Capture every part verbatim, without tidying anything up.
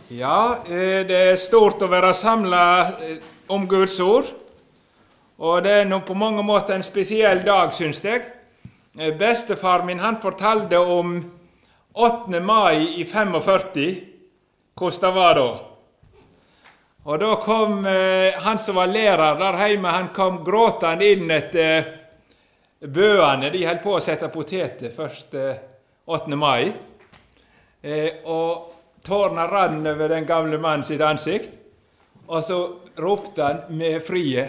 Ja, eh, det er stort å være samlet eh, om Guds ord, og det er nå på mange måter en spesiell dag, synes jeg. Eh, Bestefar min, han fortalte om åttende mai i femogførti, hvordan det var da. Og da kom eh, han som var lærer der hjemme, han kom gråtende inn etter eh, bøene. De holdt på å sette poteter først eh, åttende mai, eh, og tårna rann over den gamle mannen sitt ansikt, og så ropte han med frie.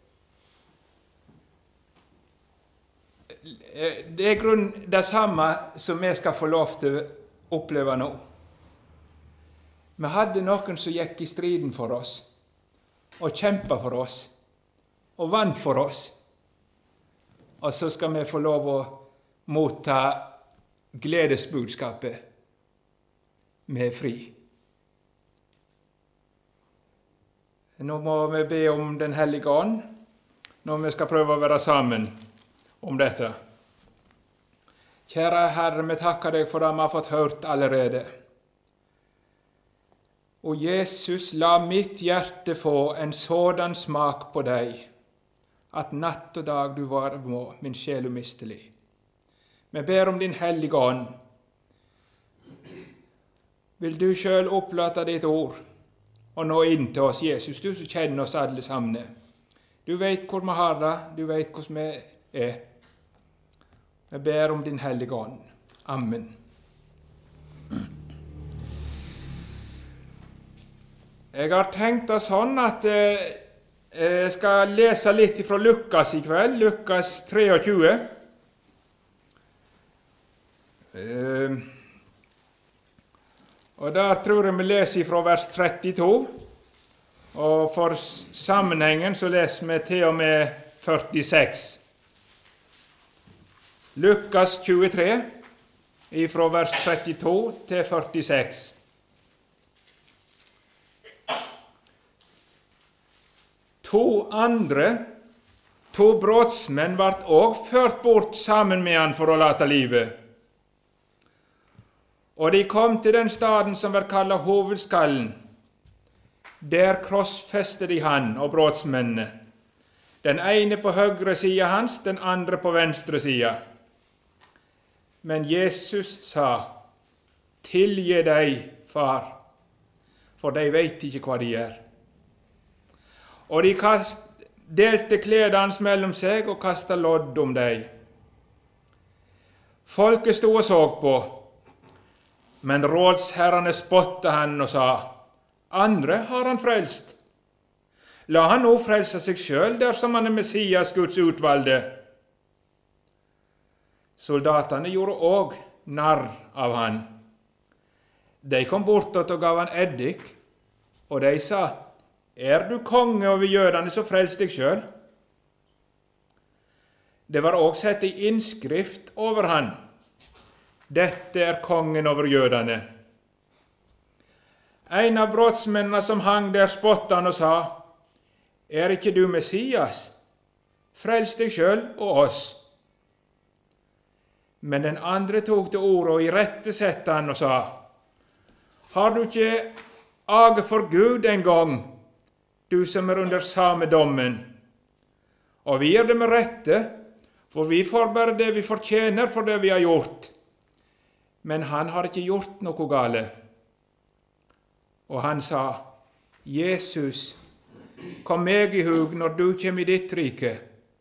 Det er grunn det samme som vi skal få lov til å oppleve nå. Vi hadde noen som gikk i striden for oss, og kjempet for oss, og vant for oss. Og så skal vi få lov å motta gledesbudskapet med fri. Nå må vi be om Den hellige ånd, når vi skal prøve å være sammen om dette. Kjære Herre, vi takker deg for det vi har fått hørt allerede. Og Jesus, la mitt hjerte få en sådan smak på deg, at natt og dag du var med, min sjel umistelig. Vi ber om din hellige ånd. Vil du selv opplate ditt ord og nå inn til oss, Jesus, du som kjenner oss alle sammen. Du vet hvor vi har det, du vet hvordan vi er. Vi ber om din hellige ånd. Amen. Jeg har tenkt det sånn at eh, jeg skal lese litt fra Lukas i kveld, Lukas tjuetre. Eh, Og der tror jeg vi leser fra vers trettito, og for sammenhengen så leser vi til og med førtiseks. Lukas tjuetre, fra vers trettito til førtiseks. To andre, to brotsmenn, vart også ført bort sammen med han for å late livet. Og de kom til den staden som var kallet Hovedskallen. Der krossfeste de han og brotsmennene. Den ene på høyre sida hans, den andre på venstre sida. Men Jesus sa, tilgi deg, far, for de vet ikke hva de gjør. Og de kast, delte klærne hans mellom seg og kastet lodd om deg. Folket stod og så på, men rådsherrene spottet han og sa, andre har han frelst. La han nå frelse seg selv dersom han er Messias, Guds utvalgte. Soldatene gjorde også narr av han. De kom bortåt og gav han eddik, og de sa, er du konge over jødene, så frels deg selv. Det var også sett i innskrift over han. Dette er kongen over jødene. En av brotsmennene som hang der spottet han og sa, er ikke du Messias? Frels deg selv og oss. Men den andre tok til orde og irettesette han og sa, har du ikke age for Gud en gang, du som er under samme dommen? Og vi er det med rette, for vi får bare det vi fortjener for det vi har gjort. Men han har ikke gjort noe gale. Og han sa, Jesus, kom meg i hug når du kommer i ditt rike.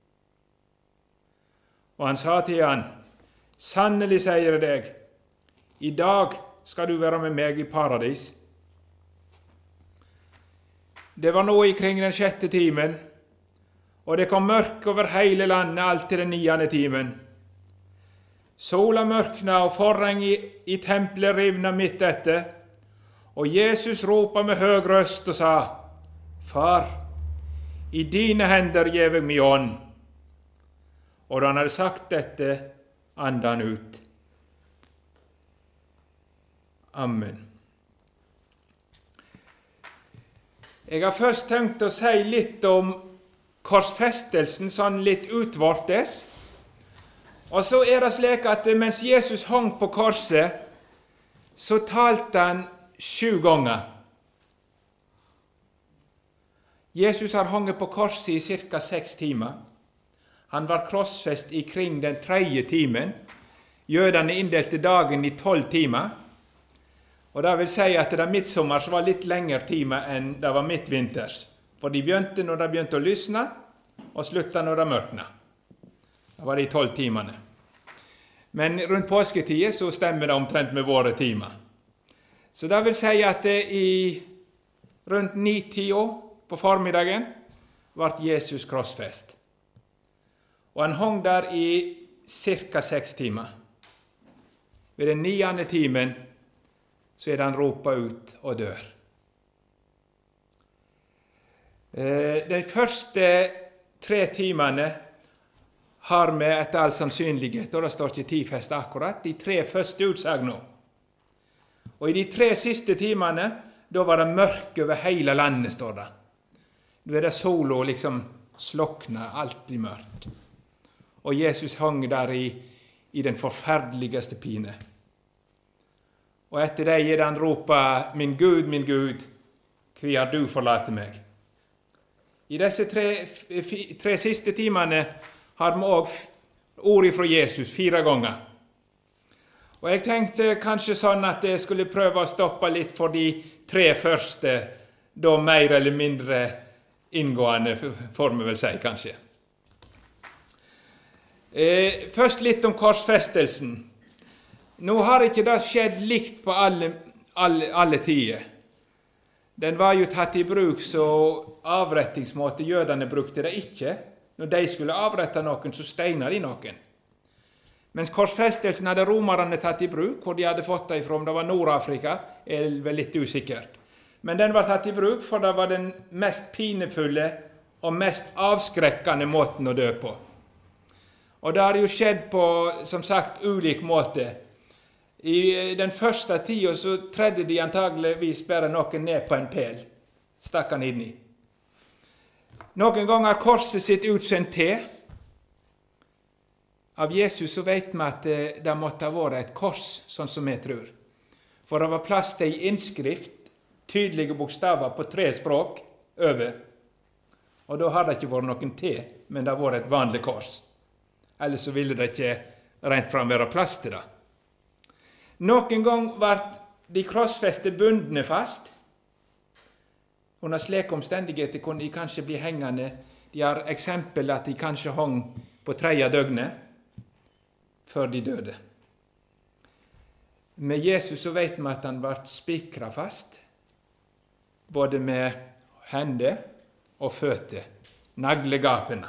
Og han sa til han, sannelig sier jeg deg, i dag skal du være med meg i paradis. Det var nå ikring den sjette timen, og det kom mørk over hele landet alt til den niende timen. Sola mørkna og forheng i, i tempelet rivna midt etter, og Jesus ropa med høg røst og sa, Far, i dine hender gjev jeg min ånd. Og da han hadde sagt dette, anda han ut. Amen. Jeg har først tenkt å si litt om korsfestelsen, sånn litt utvortes. Og så er det slik at mens Jesus hang på korset, så talte han sju ganger. Jesus har hanget på korset i cirka seks timer. Han var krossfest i kring den tredje timen. Jødene inndelte dagen i tolv timer. Og det vil si at det midtsommers var litt lengre timer enn det var midtvinters. For de begynte når det begynte å lysne, og slutta når det mørkna. Det var de tolv timene. Men rundt påsketiden så stemmer det omtrent med våre timer. Så det vil si at det i rundt ni-ti år på formiddagen ble Jesus krossfest. Og han hang der i cirka seks timer. Ved den niende timen så er det han ropa ut og dør. De første tre timene har vi etter all sannsynlighet, og det står ikke tidfest akkurat, de tre første utsagnene. Og i de tre siste timene, da var det mørke over hele landet, står det. Da er det sola liksom slokna, alt blir mørkt. Og Jesus hang der i, i den forferdeligste pine. Og etter det er det han ropa, «Min Gud, min Gud, hvor har du forlatt meg?» I disse tre, tre siste timene har vi også ordet fra Jesus fire ganger. Og jeg tenkte kanskje sånn at jeg skulle prøve å stoppe litt for de tre første, da mer eller mindre inngående, får vi vel si kanskje. Eh, først litt om korsfestelsen. Nå har ikke det skjedd likt på alle, alle, alle tider. Den var jo tatt i bruk så avrettingsmåte jødene brukte det ikke. Når de skulle avrette noen, så steina de noen. Mens korsfestelsen hadde romerne tatt i bruk, hvor de hadde fått det ifra, om det var Nord-Afrika, er vel litt usikkert. Men den var tatt i bruk, for det var den mest pinefulle og mest avskrekkende måten å dø på. Og det har jo skjedd på, som sagt, ulik måte. I den første tiden så tredde de antageligvis bare noen ned på en pel, stakk han inni. Noen ganger korset sitt ut som en te. Av Jesus så vet vi at det måtte ha vært et kors, sånn som jeg tror. For det var plass til en innskrift, tydelige bokstaver på tre språk, over. Og da har det ikke vært noen te, men det har vært et vanlig kors. Ellers så ville det ikke rent fram være plass til det. Noen gang ble de krossfeste bundne fast. Under slike omstendigheter kunne de kanskje bli hengende. De har eksempel at de kanskje hang på tredje døgnet før de døde. Med Jesus så vet vi at han ble spikret fast, både med hender og føtter, naglegapene.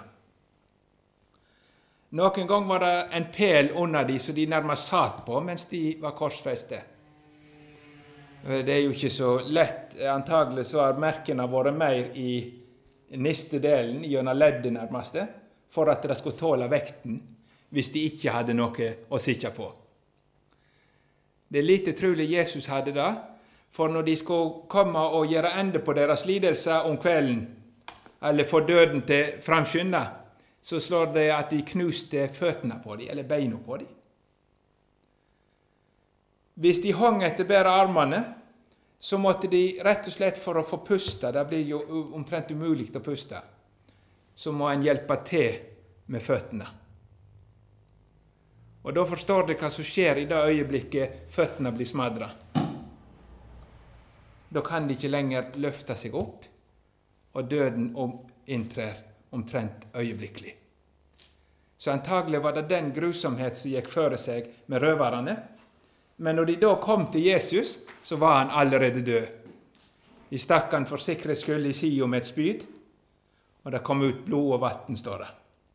Noen gang var det en pel under de, så de nærmest satt på mens de var korsfestet. Det er jo ikke så lett. Antagelig så har merkene vært mer i nistedelen, gjennom leddet nærmest, for at det skulle tåle vekten, hvis de ikke hadde noe å sitte på. Det er lite trolig Jesus hadde det, for når de skulle komme og gjøre ende på deres lidelser om kvelden, eller få døden til framskynda, så slår det at de knuste føttene på dem, eller beina på dem. Hvis de hang etter bare armene, så måtte de rett og slett for å få puste, det blir jo omtrent umulig å puste, så må en hjelpe til med føttene. Og da forstår de hva som skjer i det øyeblikket føttene blir smadret. Da kan de ikke lenger løfte seg opp, og døden inntrer omtrent øyeblikkelig. Så antagelig var det den grusomhet som gikk føre seg med røverne, men når de da kom til Jesus, så var han allerede død. De stakk han for sikkerhets skyld i siden med et spyd, og det kom ut blod og vatten, står det.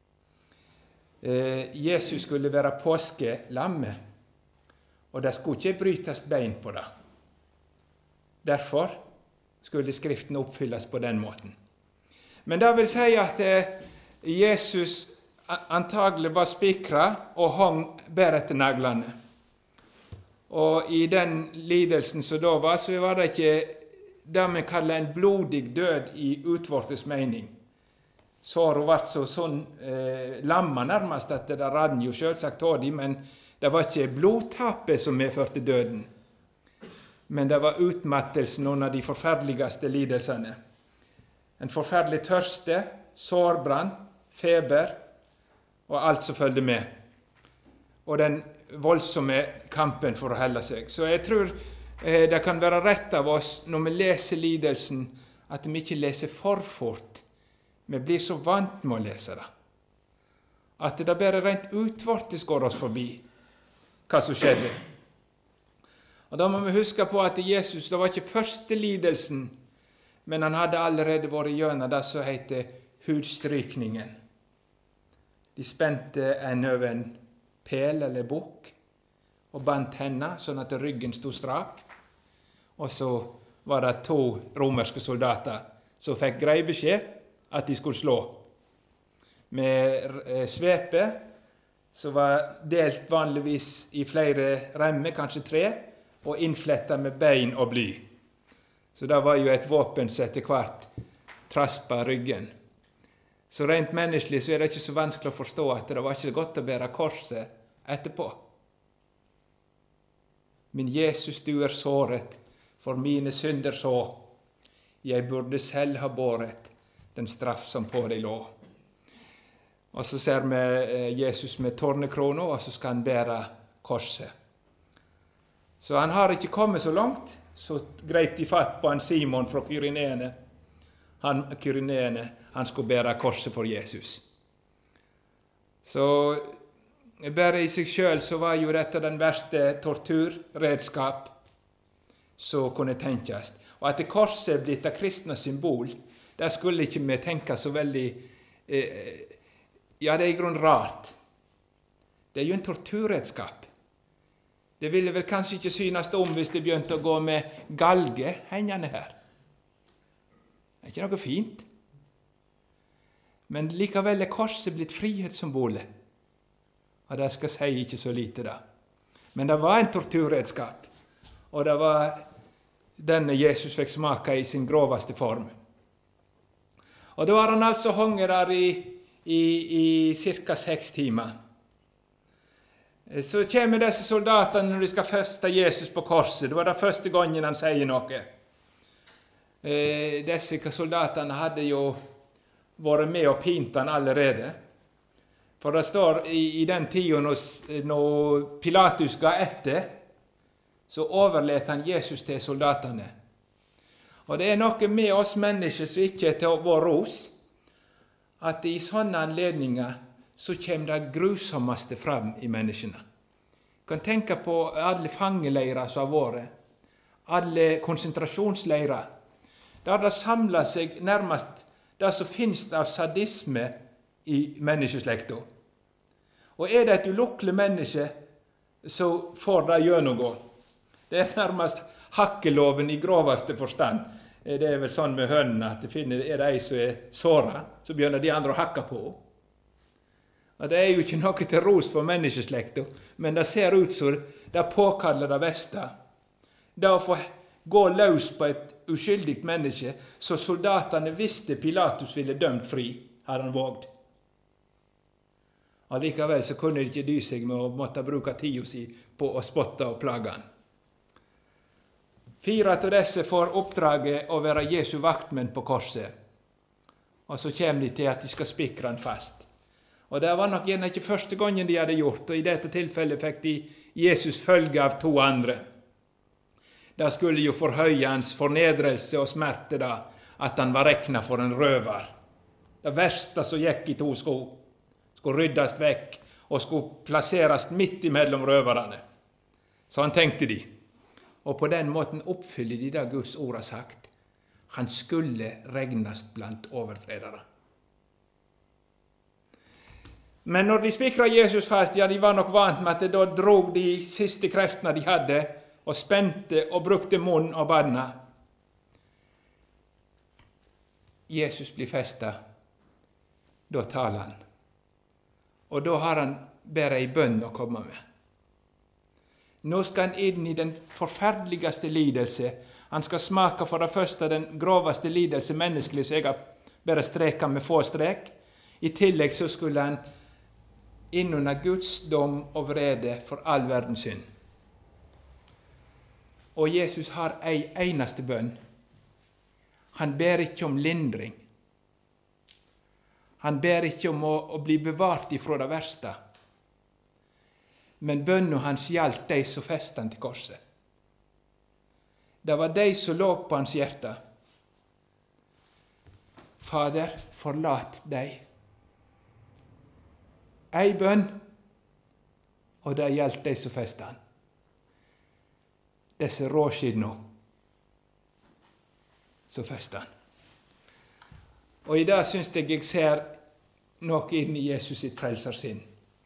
Eh, Jesus skulle være påskelammet, og det skulle ikke brytes bein på det. Derfor skulle Skriften oppfylles på den måten. Men det vil si at eh, Jesus antagelig var spikret og hang bare etter naglene. Og i den lidelsen som da var, så var det ikke det vi kaller en blodig død i utvortes mening. Såret ble så sånn eh, lamma nærmest at det rann jo selvsagt av dem, men det var ikke blodtapet som medførte døden. Men det var utmattelsen under de forferdeligste lidelsene. En forferdelig tørste, sårbrann, feber og alt som følger med. Og den voldsomme kampen for å helle seg. Så jeg tror eh, det kan være rett av oss når vi leser lidelsen, at vi ikke leser for fort. Vi blir så vant med å lese det. At det bare rent utvortes går oss forbi hva som skjedde. Og da må vi huske på at Jesus, det var ikke første lidelsen, men han hadde allerede vært gjennom det som heter hudstrykningen. De spente en over en pel eller bukk og bandt henne sånn at ryggen stod strak. Og så var det to romerske soldater som fikk grei beskjed at de skulle slå. Med svepe som var delt vanligvis i flere remmer, kanskje tre, og innflettet med bein og bly. Så det var jo et våpen som etter hvert traspa ryggen. Så rent menneskelig så er det ikke så vanskelig å forstå at det var ikke godt å bære korset etterpå. Min Jesus, du er såret, for mine synder så. Jeg burde selv ha båret den straff som på deg lå. Og så ser vi Jesus med tornekrona, og så skal han bære korset. Så han har ikke kommet så langt, så grep de fatt på han Simon fra Kyreneene. Han, Kyreneene, han skulle bære korset for Jesus. Så bare i seg selv så var jo dette den verste torturredskap som kunne tenkes. Og at korset er blitt et kristne symbol, der skulle ikke vi tenke så veldig, eh, ja, det er i grunn rart. Det er jo en torturredskap. Det ville vel kanskje ikke synes om hvis det begynte å gå med galge hengende her. Det er ikke noe fint. Men likevel er korset blitt frihetssymbolet. Og det skal si ikke så lite da. Men det var en torturredskap. Og det var denne Jesus fikk smake i sin groveste form. Og da var han altså honget der i, i, i cirka seks timer. Så kommer disse soldatene når de skal feste Jesus på korset. Det var det første gangen han sier noe. Eh, disse soldatene hadde jo vært med og pint han allerede. For det står i, i den tiden når, når Pilatus ga etter, så overlet han Jesus til soldatene. Og det er noe med oss mennesker som ikke er til vår ros, at i sånne anledninger så kommer det grusommeste fram i menneskene. Du kan tenke på alle fangeleirer som har vært, alle konsentrasjonsleirer. Der det samler seg nærmest det som finnes av sadisme i menneskeslekta. Og er det et ulukkelig menneske, så får det gjennomgå. Det er nærmest hakkeloven i groveste forstand. Det er vel sånn med hønene, at det finner, er det ei som er såret, så begynner de andre å hakke på. Og det er jo ikke noe til ros for menneskeslekta, men det ser ut som det påkaller det verste. Det å få gå løs på et uskyldigt menneske, så soldatene visste Pilatus ville dømt fri, hadde han vågd. Og likevel så kunne de ikke dy seg med å måtte bruke tida si på å spotte og plage han. Fire av disse får oppdraget å være Jesu vaktmenn på korset. Og så kommer de til at de skal spikre han fast. Og det var nok gjerne ikke første gangen de hadde gjort, og i dette tilfellet fikk de Jesus følge av to andre. Det skulle jo forhøye hans fornedrelse og smerte da, at han var rekna for en røver. Det verste som gikk i to sko, skulle ryddes vekk og skulle plasseres midt imellom røverne. Så han tenkte de. Og på den måten oppfyller de det Guds ord har sagt. Han skulle regnes blant overtredere. Men når de spikret Jesus fast, ja, de var nok vant med at da drog de siste kreftene de hadde, og spente og brukte munn og banna. Jesus blir festet, da taler han. Og da har han bare ei bønn å komme med. Nå skal han inn i den forferdeligste lidelse. Han skal smake for det første den groveste lidelse menneskelig, så jeg har bare streket med få strek. I tillegg så skulle han inn under Guds dom og vrede for all verdens synd. Og Jesus har ei eneste bønn. Han ber ikke om lindring. Han ber ikke om å, å bli bevart ifra det verste. Men bønnen hans gjaldt de som festet han til korset. Det var de som lå på hans hjerte. Fader, forlat deg. Ei bønn, og det gjaldt de som festet han. Disse råskidene som festet han. Og i det synes jeg jeg ser noe inn i Jesus sitt frelsersinn.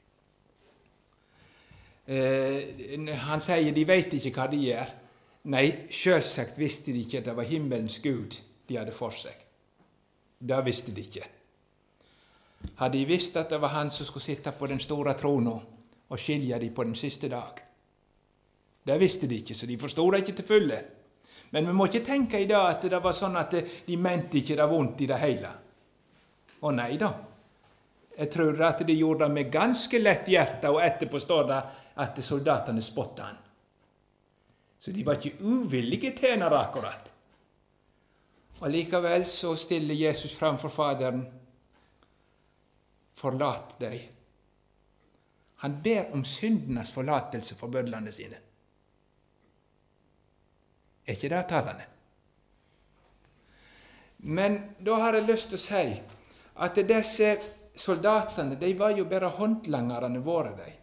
Eh, han sier, de vet ikke hva de gjør. Nei, selvsagt visste de ikke at det var himmelens Gud de hadde for seg. Det visste de ikke. Hadde de visst at det var han som skulle sitte på den store tronen og skilje de på den siste dag. Det visste de ikke, så de forstod det ikke til fulle. Men vi må ikke tenke i dag at det var sånn at de mente ikke det vondt i det hele. Å nei da. Jeg tror at de gjorde det med ganske lett hjerte, og etterpå står det at soldatene spottet han. Så de var ikke uvillige tjenere akkurat. Og likevel så stiller Jesus fram for Faderen. Forlat deg. Han ber om syndenes forlatelse for bødlene sine. Er ikke det talende? Men da har jeg lyst til å si at disse soldatene, de var jo bare håndlangerne våre, de.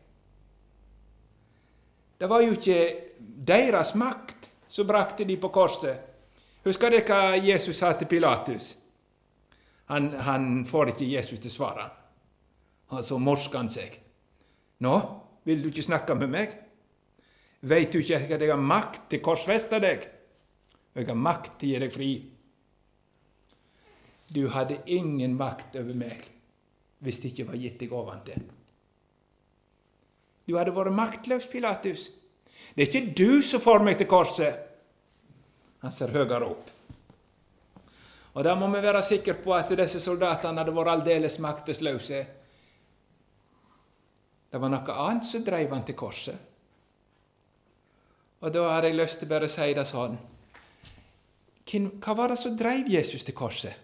Det var jo ikke deres makt som brakte de på korset. Husker dere hva Jesus sa til Pilatus? Han, han får ikke Jesus til svaret. Og så morsker han seg. Nå, vil du ikke snakke med meg? Vet du ikke at jeg har makt til korsfeste deg? Og jeg har makt til å gi deg fri. Du hadde ingen makt over meg hvis det ikke var gitt deg oventil. Du hadde vært maktløs, Pilatus. Det er ikke du som får meg til korset. Han ser høyere opp. Og da må vi være sikre på at disse soldatene hadde vært aldeles maktesløse. Det var noe annet som drev han til korset. Og da har jeg lyst til bare å si det sånn. Hva var det som drev Jesus til korset?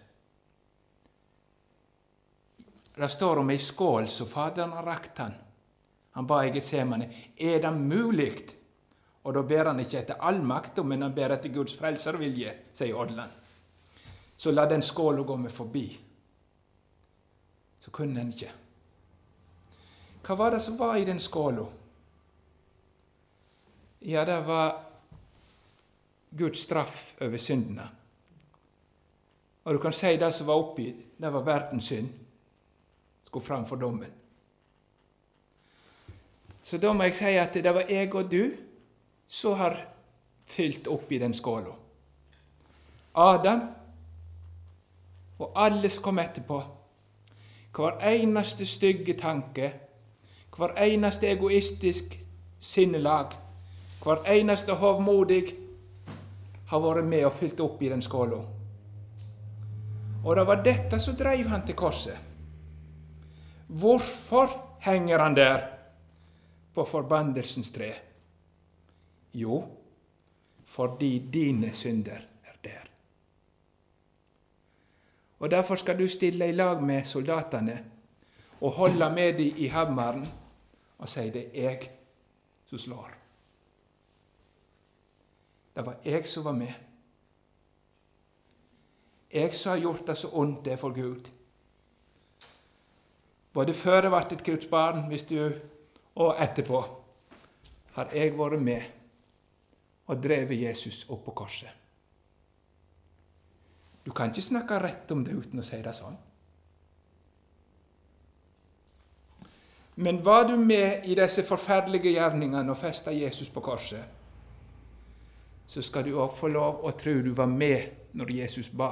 Det står om ei skål som Faderen har rakt han. Han ba i Getsemane, er det mulig? Og da ber han ikke etter allmakt, men han ber etter Guds frelservilje, sier Odland. Så la den skålen gå meg forbi. Så kunne han ikke. Hva var det som var i den skålen? Ja, det var Guds straff over syndene. Og du kan si det som var oppi, det var verdens synd. Skulle fram for dommen. Så da må jeg si at det var jeg og du som har fylt opp i den skålen. Adam og alle som kom etterpå. Hver eneste stygge tanke, hver eneste egoistisk sinnelag, hver eneste hovmodig har vært med og fylt opp i den skålen. Og det var dette som drev han til korset. Hvorfor henger han der på forbannelsens tre? Jo, fordi dine synder er der. Og derfor skal du stille i lag med soldatene og holde med dem i hammeren og si det er jeg som slår. Det var jeg som var med. Jeg som har gjort det så ondt det for Gud. Både før jeg ble et Guds barn, hvis du, og etterpå, har jeg vært med og drevet Jesus opp på korset. Du kan ikke snakke rett om det uten å si det sånn. Men var du med i disse forferdelige gjerningene og festet Jesus på korset, så skal du også få lov å tro du var med når Jesus ba.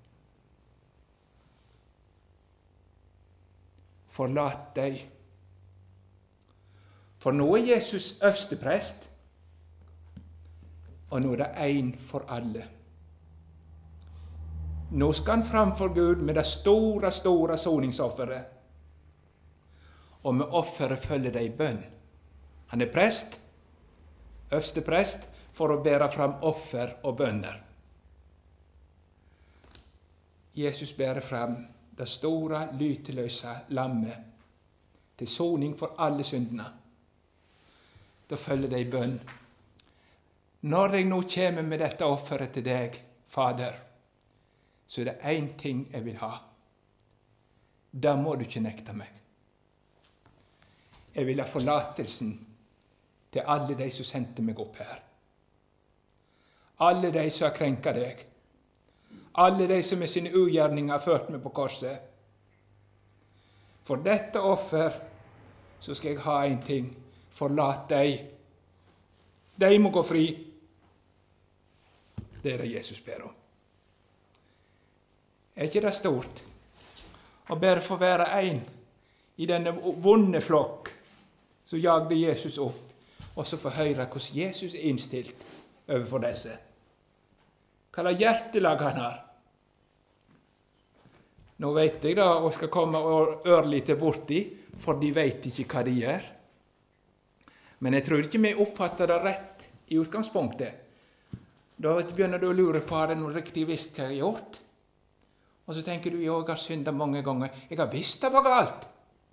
Forlat deg. For nå er Jesus øverste prest, og nå er det en for alle. Nå skal han fram for Gud med det store, store soningsofferet. Og med offeret følger det i bønn. Han er prest, øverste prest, for å bære fram offer og bønner. Jesus bærer fram det store, lyteløse lammet, til soning for alle syndene. Da følger det i bønn. Når jeg nå kommer med dette offeret til deg, Fader, så er det én ting jeg vil ha. Da må du ikke nekte meg. Jeg vil ha forlatelsen til alle de som sendte meg opp her. Alle de som har krenket deg. Alle de som med sine ugjerninger har ført meg på korset. For dette offer så skal jeg ha en ting. Forlat deg. De må gå fri. Det er det Jesus ber om. Er ikke det stort? Å bare få være en i denne vonde flokk så jagde Jesus opp, og så få høre hvordan Jesus er innstilt overfor disse. Hva er hjertelag han har? Nå vet jeg da, og skal komme og ørlite borti, for de vet ikke hva de gjør. Men jeg tror ikke vi oppfatter det rett i utgangspunktet. Da begynner du å lure på, har jeg noe riktig visst hva jeg har gjort? Og så tenker du, jo, jeg har syndet mange ganger. Jeg har visst det var galt.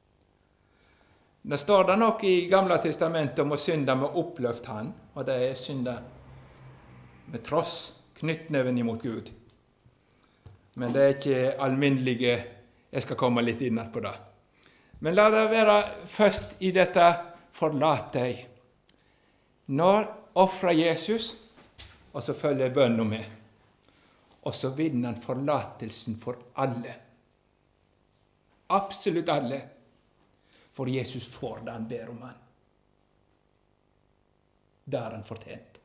Det står det nok i Gamle testamentet om å synde med oppløft hand, og det er synde med tross, knyttneven imot Gud. Men det er ikke alminnelige, jeg skal komme litt innad på det. Men la det være først i dette, forlat deg. Når offrer Jesus, og så følger bønnen med, og så vinner han forlatelsen for alle. Absolutt alle. For Jesus får det han ber om han. Det har han fortjent.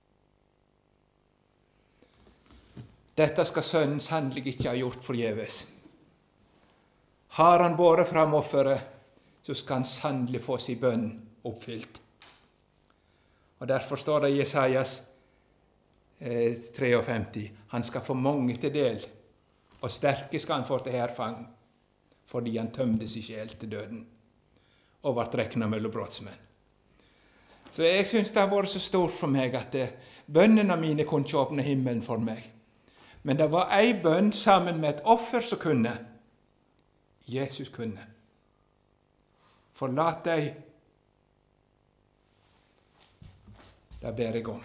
Dette skal sønnen sannelig ikke ha gjort forgjeves. Har han båret fram offeret, så skal han sannelig få sin bønn oppfylt. Og derfor står det i Jesajas eh, femtitre, han skal få mange til del, og sterke skal han få til hærfang, fordi han tømte sin sjel til døden, og ble reknet mellom brottsmenn. Så jeg synes det har vært så stort for meg, at det, bønnene mine kunne ikke åpne himmelen for meg. Men det var ei bønn sammen med et offer som kunne. Jesus kunne. Forlat deg. Det ber jeg om.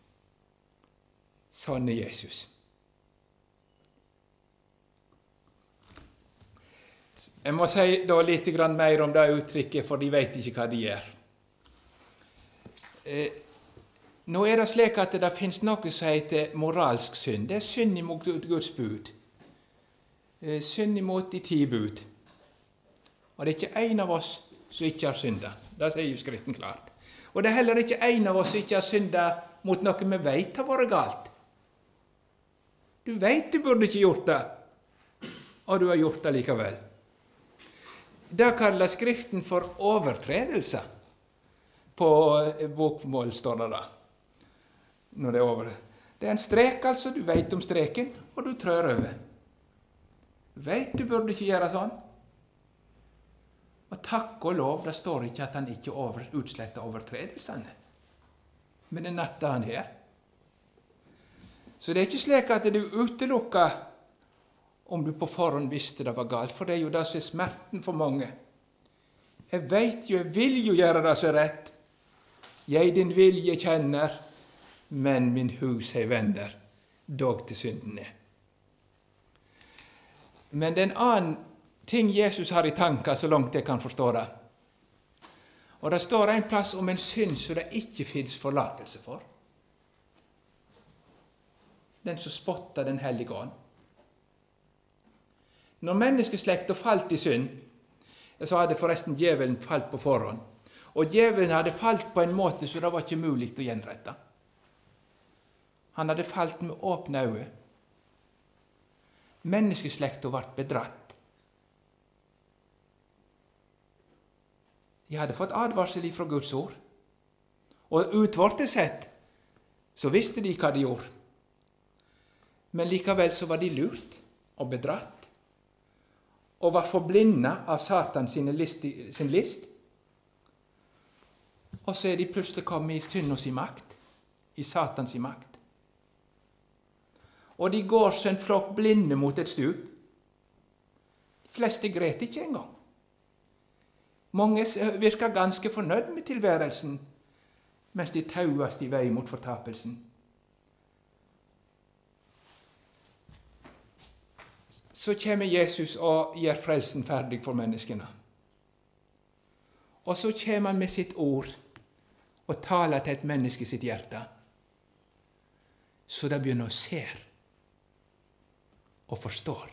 Sånn er Jesus. Jeg må si da litt mer om det uttrykket, for de vet ikke hva de gjør. Eh, nå er det slik at det finnes noe som heter moralsk synd. Det er synd imot Guds bud. Eh, synd imot de ti bud. Og det er ikke en av oss som ikke har syndet. Det sier jo Skriften klart. Og det er heller ikke en av oss som ikke har syndet mot noe vi vet har vært galt. Du vet du burde ikke gjort det, og du har gjort det likevel. Det kaller Skriften for overtredelse. På bokmål står det da. Når det er over. Det er en strek, altså. Du vet om streken, og du trør over. Du vet du burde ikke gjøre sånn. Og takk og lov, det står ikke at han ikke over, utsletter overtredelsene. Men det er natta han her. Så det er ikke slik at du utelukker om du på forhånd visste det var galt, for det er jo det som er smerten for mange. Jeg vet jo, jeg vil jo gjøre det så rett. Jeg din vilje kjenner, men min hus jeg vender, dog til syndene. Men det er en annen ting Jesus har i tanker, så langt jeg kan forstå det. Og det står en plass om en synd som det ikke finnes forlatelse for. Den som spotter den hellige ånd. Når menneskeslekta falt i synd, så hadde forresten djevelen falt på forhånd. Og djevelen hadde falt på en måte så det var ikke mulig å gjenrette. Han hadde falt med åpne øyne. Menneskeslekta ble bedratt. De hadde fått advarsel fra Guds ord. Og utvortet sett, så visste de hva de gjorde. Men likevel så var de lurt og bedratt, og var forblindet av Satan sin list, sin list. Og så er de plutselig kommet i synd og sin makt, i Satans makt. Og de går som en flokk blinde mot et stup. Fleste gret ikke engang. Mange virker ganske fornøyd med tilværelsen, mens de taues i vei mot fortapelsen. Så kommer Jesus og gjør frelsen ferdig for menneskene. Og så kommer han med sitt ord og taler til et menneske sitt hjerte. Så det begynner å se og forstår.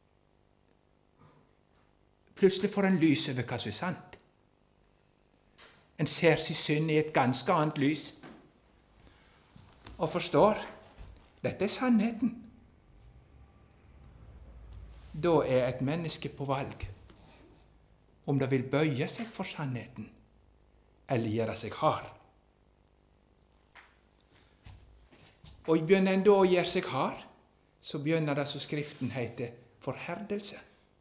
Plutselig får en lys over hva som er sant. En ser sin synd i et ganske annet lys og forstår. Dette er sannheten. Da er et menneske på valg om det vil bøye seg for sannheten eller gjøre seg hard. Og begynner en da å gjøre seg hard, så begynner det som Skriften heter forherdelse.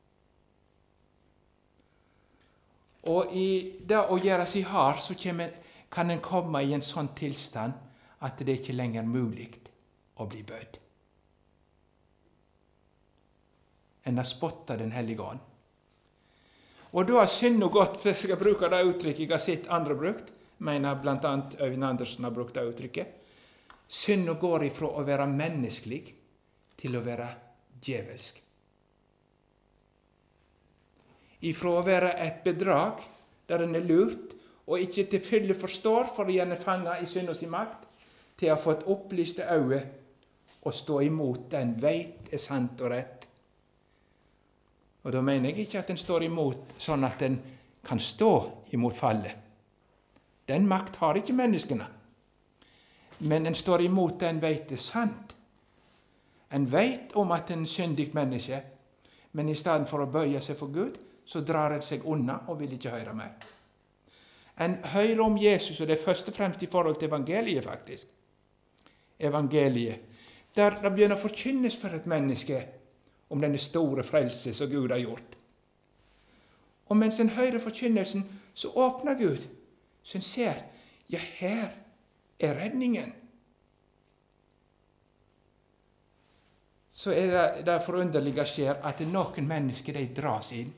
Og i det å gjøre seg hard, så kan en komme i en sånn tilstand at det ikke lenger er mulig å bli bøyd. En har spottet den hellige ånd. Og da har synd og godt, for jeg skal bruke det uttrykket jeg har sett andre brukt, mener blant annet Øyvind Andersen har brukt det uttrykket, synd og går ifra å være menneskelig til å være djevelsk. Ifra å være et bedrag, der en er lurt, og ikke til fylle forstår, for en er fanget i synd og sin makt, til å få et opplyste øye, og stå imot den veit er sant og rett. Og da mener jeg ikke at en står imot sånn at en kan stå imot fallet. Den makt har ikke menneskene. Men en står imot den veit er sant. En veit om at en er syndig menneske, men i stedet for å bøye seg for Gud, så drar en seg unna og vil ikke høre mer. En hører om Jesus, og det er først og fremst i forhold til evangeliet, faktisk. Evangeliet, der det begynner å forkynnes for et menneske om denne store frelse som Gud har gjort. Og mens en hører forkynnelsen, så åpner Gud, så en ser, ja, her er redningen. Så er det, det forunderlige skjer at noen mennesker de dras inn,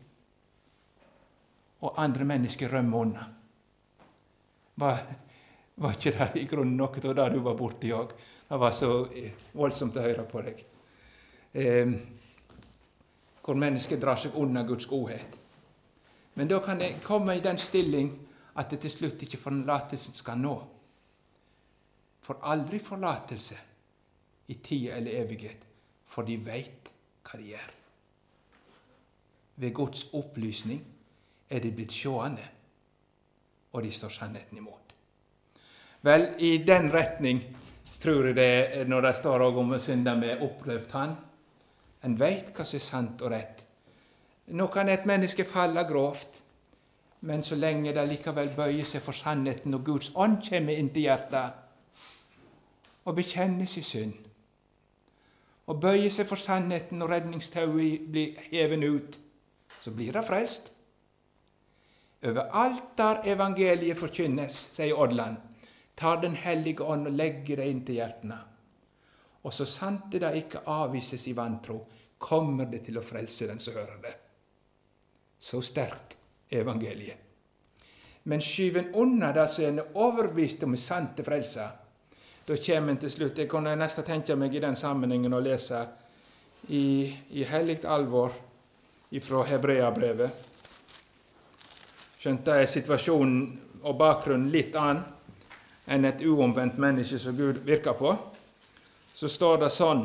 og andre mennesker rømmer unna. Var, var ikke det i grunnen noe av det du var borte i òg? Det var så voldsomt å høre på deg. Eh, hvor mennesker drar seg unna Guds godhet. Men da kan det komme i den stilling at det til slutt ikke forlatelsen skal nå. For aldri forlatelse i tid eller evighet, for de vet hva de gjør. Ved Guds opplysning er de blitt sjående, og de står sannheten imot. Vel, i den retning tror jeg det, når det står om å synde med oppløft hand, en vet hva som er sant og rett. Nå kan et menneske falle grovt, men så lenge det likevel bøyer seg for sannheten, og Guds ånd kommer inn til hjertet, og bekjenner sin synd, og bøyer seg for sannheten, og redningstauet blir hevet ut, så blir det frelst. Overalt der evangeliet forkynnes, sier Odland, tar den hellige ånd og legger det inn til hjertene. Og så sant det ikke avvises i vantro, kommer det til å frelse den som hører det. Så sterkt evangeliet. Men skyven unna det som en er overbevist om er sant til frelse, da kommer en til slutt. Jeg kunne nesten tenke meg i den sammenhengen å lese i, i helligt alvor fra Hebreabrevet. Skjønt det er situasjonen og bakgrunnen litt annen enn et uomvendt menneske som Gud virker på. Så står det sånn,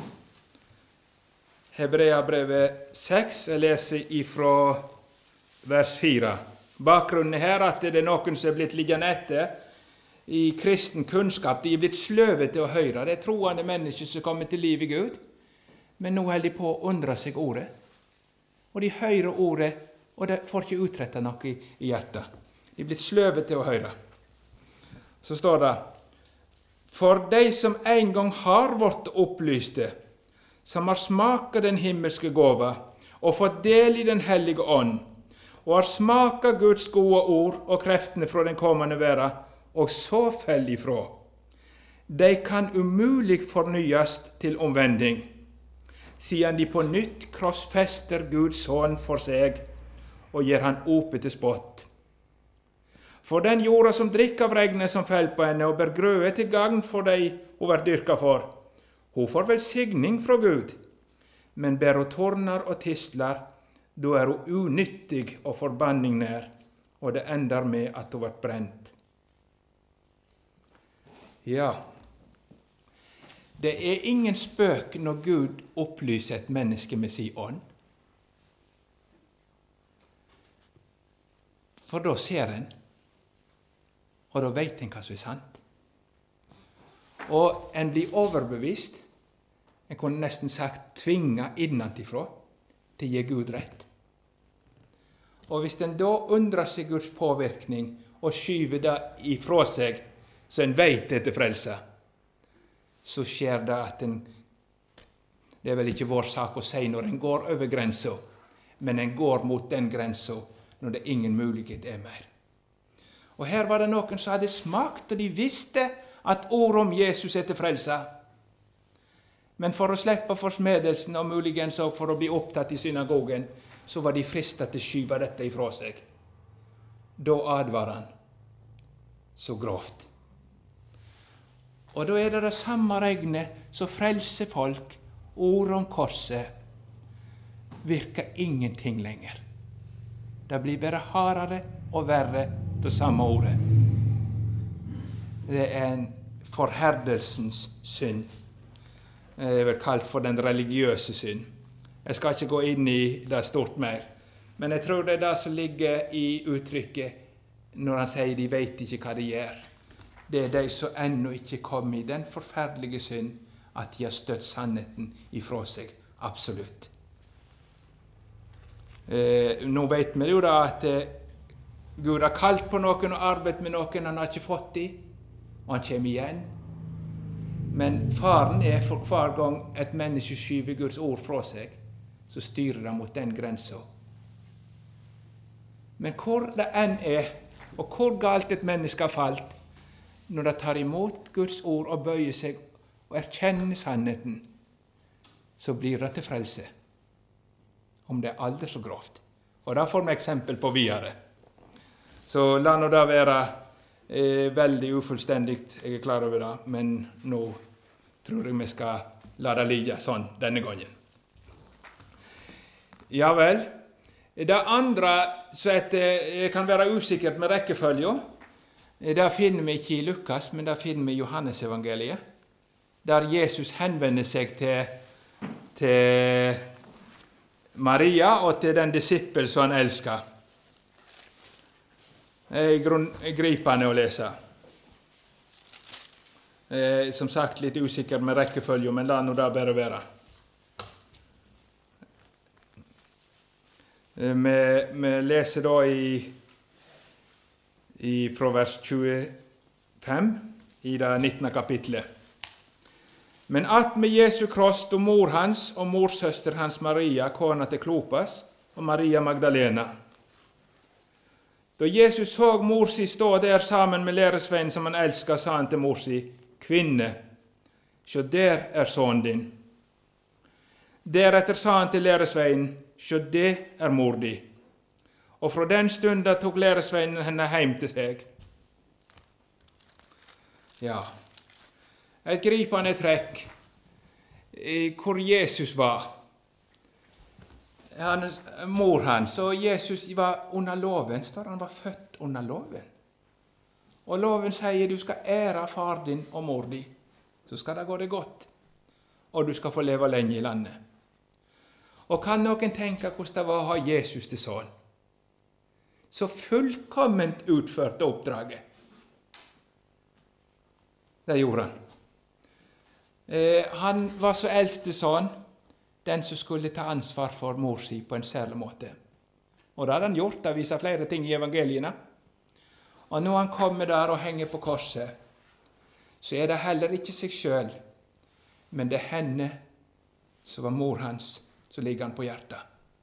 Hebreabrevet seks, jeg leser ifra vers fire. Bakgrunnen er her at det er noen som er blitt liggende etter i kristen kunnskap. De er blitt sløvet til å høre. Det er troende mennesker som kommer til liv i Gud, men nå holder de på å undre seg ordet. Og de hører ordet, og de får ikke utrettet noe i, i hjertet. De er blitt sløvet til å høre. Så står det, for de som en gang har vært opplyste, som har smaket den himmelske gåva, og fått del i den hellige ånd, og har smaket Guds gode ord og kreftene fra den kommende verden, og så fell ifra. De kan umulig fornyes til omvending. siden de på nytt krossfester Guds sønn for seg og gjør han oppe til spott. For den jorda som drikker av regnet som fell på henne og ber grøde til gagn for de hun er dyrka for, hun får velsigning fra Gud, men ber hun torner og tistler, da er hun unyttig og forbanning nær, og det ender med at hun blir brent. Ja, det er ingen spøk når Gud opplyser et menneske med sin ånd. For da ser en, og da vet en hva som er sant. Og en blir overbevist, en kunne nesten sagt tvinga innantifra, til å gi Gud rett. Og hvis en da undrer seg Guds påvirkning, og skyver det ifra seg, så en vet etter frelse, så skjer det at en, det er vel ikke vår sak å si når en går over grensa, men en går mot den grensa når det ingen mulighet er mer. Og her var det noen som hadde smakt, og de visste at ordet om Jesus er til frelse. Men for å slippe forsmedelsen, og muligens også for å bli opptatt i synagogen, så var de fristet til å skyve dette ifra seg. Da advarer han så grovt. Og da er det det samme regnet som frelser folk, ordet om korset, virker ingenting lenger. Det blir bare hardere og verre til samme ordet. Det er en forherdelsens synd. Det er vel kalt for den religiøse synd. Jeg skal ikke gå inn i det stort mer, men jeg tror det er det som ligger i uttrykket når han sier de vet ikke hva de gjør. Det er de som ennå ikke kom i den forferdelige synd at de har støtt sannheten ifra seg. Absolutt. Eh, nå vet vi jo da at eh, Gud har kalt på noen og arbeidet med noen han har ikke fått i, og han kommer igjen. Men faren er for hver gang et menneske skyver Guds ord fra seg, så styrer det mot den grensa. Men hvor det enn er, og hvor galt et menneske har falt, når det tar imot Guds ord og bøyer seg og erkjenner sannheten, så blir det til frelse. Om det er aldri så grovt. Og da får vi eksempel på videre. Så la nå det være eh, veldig ufullstendig, jeg er klar over det, men nå tror jeg vi skal la det ligge sånn denne gangen. Ja vel. Det andre som etter, kan være usikkert med rekkefølge, det finner vi ikke i Lukas, men det finner vi i Johannes evangeliet, der Jesus henvender seg til, til Maria og til den disippel som han elsker. Det er grunn, gripende å lese. Eh, som sagt, litt usikker med rekkefølge, men la nå det bare være. Eh, vi, vi leser da i, i fra vers tjuefem i det nittende kapitlet. Men at med Jesu kross og mor hans og morsøster hans Maria, kona til Klopas, og Maria Magdalena. Da Jesus så mor si stå der sammen med læresvennen som han elsket, sa han til mor si, «Kvinne, sjå der er sønnen din.» Deretter sa han til læresvennen, «Sjå det er mor di.» Og fra den stunden tok læresvennen henne hjem til seg. Ja, et gripende trekk hvor Jesus var. Hans, mor hans, og Jesus var under loven, står han var født under loven. Og loven sier du skal ære far din og mor din, så skal det gå det godt, og du skal få leve lenge i landet. Og kan noen tenke hvordan det var å ha Jesus til sønn? Så fullkomment utførte oppdraget. Det gjorde han. Eh, han var så eldste sønn, den som skulle ta ansvar for mor si på en særlig måte. Og det hadde han gjort, det viser flere ting i evangeliene. Og når han kommer der og henger på korset, så er det heller ikke seg selv, men det er henne som var mor hans, som ligger han på hjertet.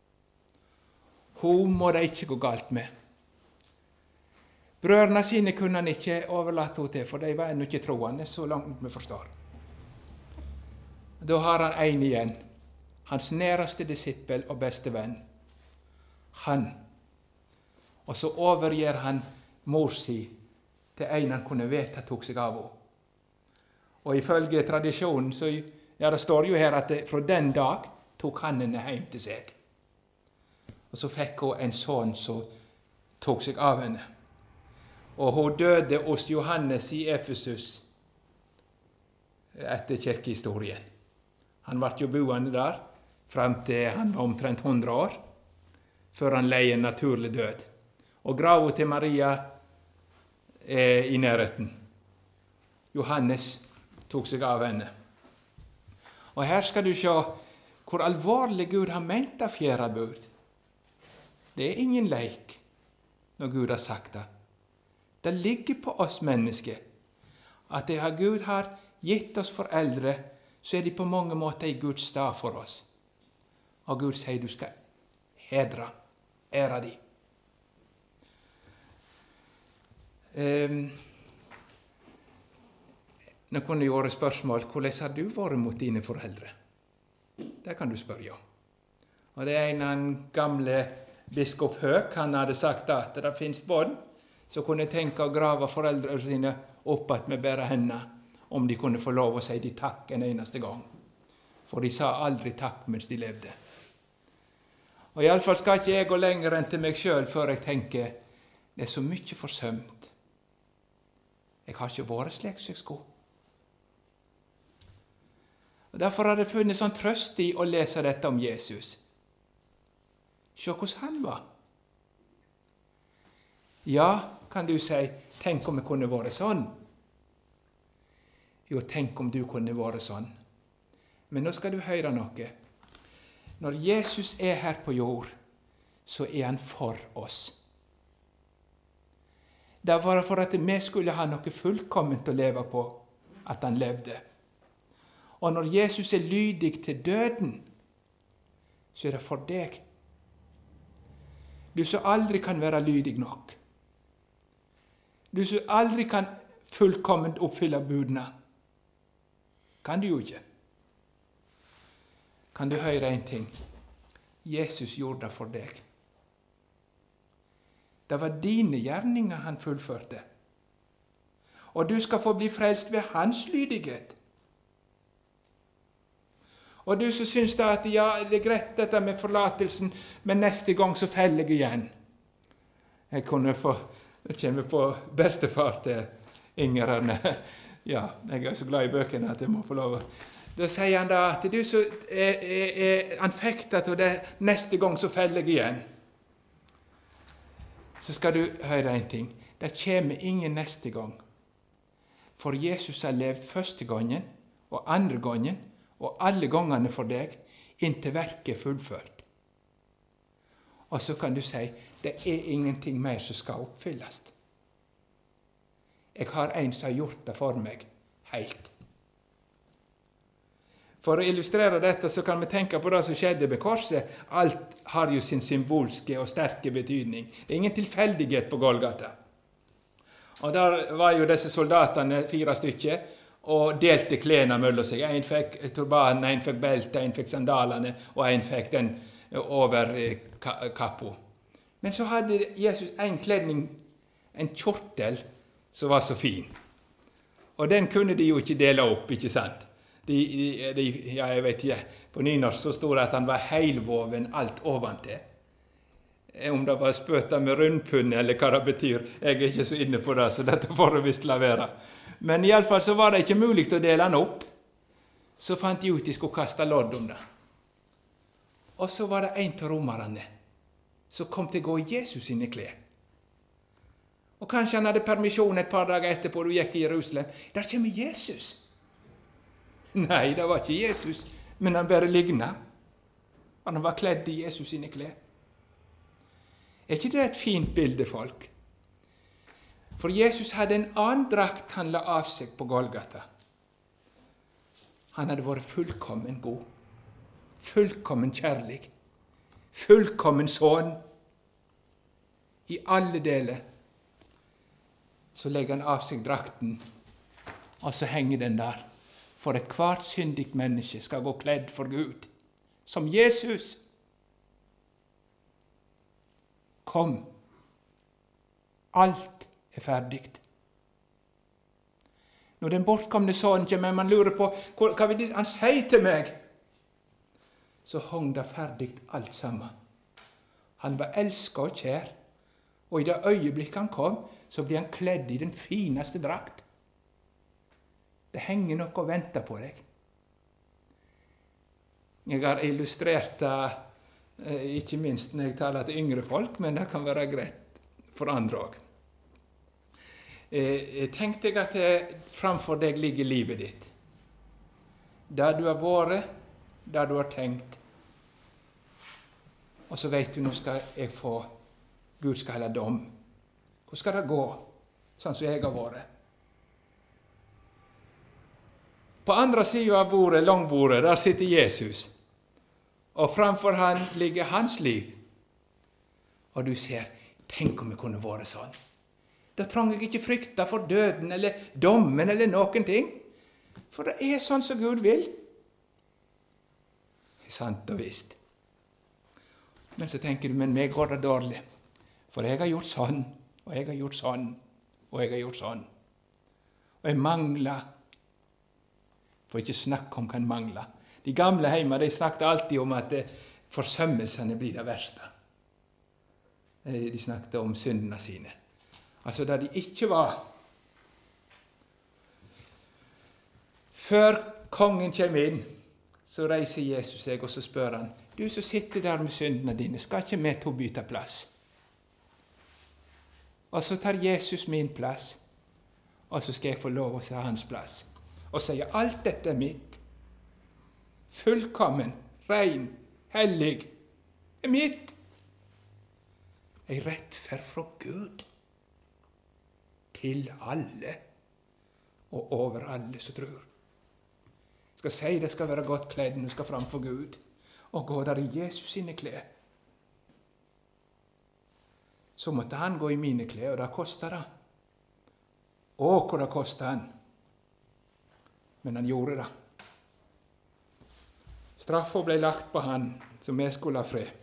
Hun må det ikke gå galt med. Brødrene sine kunne han ikke overlate henne til, for de var ennå ikke troende, så langt vi forstår. Da har han en igjen, hans næreste disippel og beste venn. Han. Og så overgir han mor si til en han kunne vite tok seg av henne. Og ifølge tradisjonen, så ja, det står jo her at det, fra den dag tok han henne hjem til seg. Og så fikk hun en sønn som tok seg av henne. Og hun døde hos Johannes i Efesus etter kirkehistorien. Han ble jo boende der frem til han var omtrent hundre år, før han leie en naturlig død. Og graven til Maria er i nærheten. Johannes tok seg av henne. Og her skal du se hvor alvorlig Gud har ment av fjerde bud. Det er ingen leik når Gud har sagt det. Det ligger på oss mennesker at det har Gud har gitt oss foreldre, så er de på mange måter i Guds stad for oss. Og Gud sier du skal hedre, ære de. Um, nå kunne jo være spørsmål, hvordan har du vært mot dine foreldre? Det kan du spørre om. Og det er en av gamle biskop Høk, han hadde sagt at det finnes bånd som kunne tenke å grave foreldrene sine opp at med bare hendene, om de kunne få lov å si de takk en eneste gang. For de sa aldri takk mens de levde. Og i alle fall skal ikke jeg gå lenger enn til meg selv før jeg tenker, det er så mye forsømt. Jeg har ikke vært slik som jeg skulle. Og derfor har jeg funnet sånn trøst i å lese dette om Jesus. Se hvordan han var. Ja, kan du si, tenk om jeg kunne vært sånn. Jo, tenk om du kunne vært sånn. Men nå skal du høre noe. Når Jesus er her på jord, så er han for oss. Det var for at vi skulle ha noe fullkomment å leve på, at han levde. Og når Jesus er lydig til døden, så er det for deg. Du som aldri kan være lydig nok. Du som aldri kan fullkomment oppfylle budene. Kan du jo ikke. Kan du høre en ting? Jesus gjorde det for deg. Det var dine gjerninger han fullførte. Og du skal få bli frelst ved hans lydighet. Og du som syns da at ja, det er greit dette med forlatelsen, men neste gang så feller jeg igjen. Jeg kunne få, jeg kommer på bestefar til Inger Arne. Ja, jeg er så glad i bøkene at jeg må få lov. Da sier han da at du så, er, er, er, han fikk det, og det, neste gang så feller jeg igjen. Så skal du høre en ting. Det kommer ingen neste gang. For Jesus har levd første gangen, og andre gangen, og alle gangene for deg, inntil verket er fullført. Og så kan du si, det er ingenting mer som skal oppfylles. Jeg har en som har gjort det for meg, helt. For å illustrere dette, så kan vi tenke på det som skjedde ved korset. Alt har jo sin symbolske og sterke betydning. Det er ingen tilfeldighet på Golgata. Og der var jo disse soldatene, fire stykker, og delte klærne mellom seg. En fikk turbanen, en fikk beltet, en fikk sandalene, og en fikk den over kappo. Men så hadde Jesus en kledning, en kjortel, som var så fin. Og den kunne de jo ikke dele opp, ikke sant? De, de, de, ja, jeg vet ikke, på nynorsk så stod det at han var heilvoven alt oventil. Om det var spøta med rundpunne, eller hva det betyr, jeg er ikke så inne på det, så dette får jeg visst la være. Men i alle fall så var det ikke mulig å dele han opp. Så fant de ut de skulle kaste lodd om det. Og så var det en av romerne som kom til å gå i Jesus sine klær. Og kanskje han hadde permisjon et par dager etterpå, og du gikk i Jerusalem. Der kommer Jesus. Nei, det var ikke Jesus, men han bare lignet. Han var kledd i Jesus sine klær. Er ikke det et fint bilde, folk? For Jesus hadde en annen drakt han la av seg på Golgata. Han hadde vært fullkommen god, fullkommen kjærlig, fullkommen sånn. I alle deler så legger han av seg drakten, og så henger den der. For et hvert syndigt menneske skal gå kledd for Gud. som Jesus. Kom, alt er ferdigt. Når den bortkomne sønnen kommer, man lurer på hva vil han si til meg, så hong det ferdigt alt sammen. Han var elsket og kjær, og i det øyeblikk han kom, så ble han kledd i den fineste drakt. Det henger noe og venter på deg. Jeg har illustrert det, ikke minst når jeg taler til yngre folk, men det kan være greit for andre også. Tenk deg at framfor deg ligger livet ditt. Der du har vært, der du har tenkt. Og så vet du, nå skal jeg få, Gud skal helle dom. Hvor skal det gå, sånn som jeg har vært? På andre siden av bordet, langbordet, der sitter Jesus. Og framfor han ligger hans liv. Og du ser, tenk om jeg kunne vært sånn. Da trang jeg ikke frykte for døden, eller dommen, eller noen ting. For det er sånn som Gud vil. Det er sant og visst. Men så tenker du, men meg går det dårlig. For jeg har gjort sånn, og jeg har gjort sånn, og jeg har gjort sånn. Og jeg mangler, for ikke snakke om hva en mangler. De gamle hjemme, de snakket alltid om at forsømmelsene blir det verste. De snakket om syndene sine. Altså da de ikke var. Før kongen kommer inn, så reiser Jesus seg, og så spør han, du som sitter der med syndene dine, skal ikke med til å bytte plass? Og så tar Jesus min plass, og så skal jeg få lov å se hans plass. Og sier, alt dette er mitt. Fullkommen, rein, hellig, er mitt. Jeg rettferd fra Gud. Til alle, og over alle som tror. Jeg skal si det skal være godt kledd når du skal framfor Gud, og gå der i Jesus sine klær. Så måtte han gå i mine klær, og det kostet det. Å, hvor det kostet han. Men han gjorde det. Straffen ble lagt på han, som jeg skulle ha fred.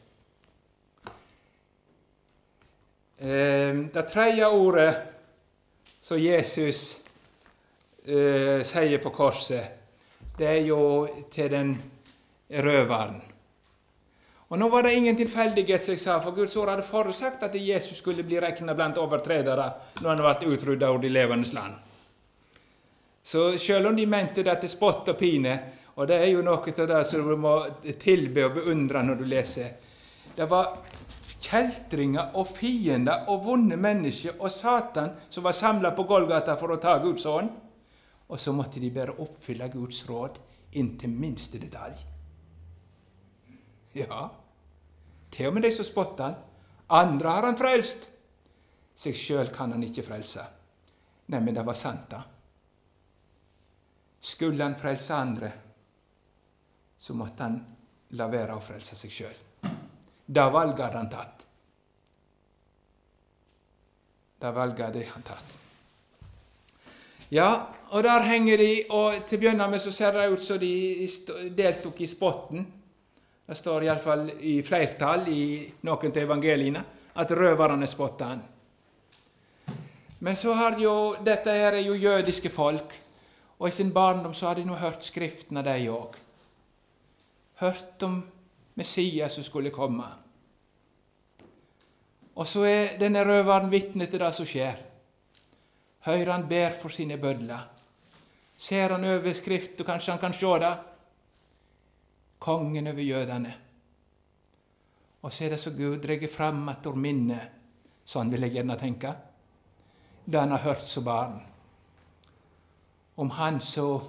Eh, det tredje ordet så Jesus eh, sier på korset, det er jo til den røveren. Og nå var det ingen tilfeldighet, som jeg sa, for Guds ord hadde forutsagt at Jesus skulle bli regnet blant overtredere når han ble utryddet av de levendes land. Så selv om de mente det til spott og pine, og det er jo noe til det som du må tilbe og beundre når du leser, det var kjeltringer og fiender og vonde mennesker og Satan som var samlet på Golgata for å ta Guds ånd. Og så måtte de bare oppfylle Guds råd inn til minste detalj. Ja, til og med de som spotter han. Andre har han frelst. Seg selv kan han ikke frelse. Nei, men det var sant da. Skulle han frelse andre, så måtte han la være å frelse seg selv. Da valget hadde han tatt. Da valget hadde han tatt. Ja, og der henger de, og til å begynne med så ser det ut som de deltok i spotten. Det står i alle fall i flertall i noen til evangeliene, at røverne spottet han. Men så har jo, dette her er jo jødiske folk, og i sin barndom så har de nå hørt skriften av deg også. Hørt om Messias som skulle komme. Og så er denne røveren vitne til det som skjer. Høyre han ber for sine bødler. Ser han over skrift, og kanskje han kan se det. Kongen over jødene. Og så er det så Gud dreier fram at ord minne, sånn vil jeg gjerne tenke, det han har hørt som barn. Om han som